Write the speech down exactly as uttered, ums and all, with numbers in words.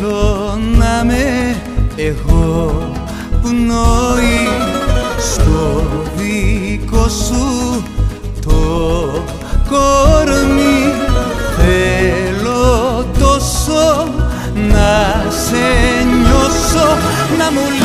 Θέλω να με εγώ πνοή στο δικό σου το κορμί. Θέλω τόσο να σε νιώσω, να μου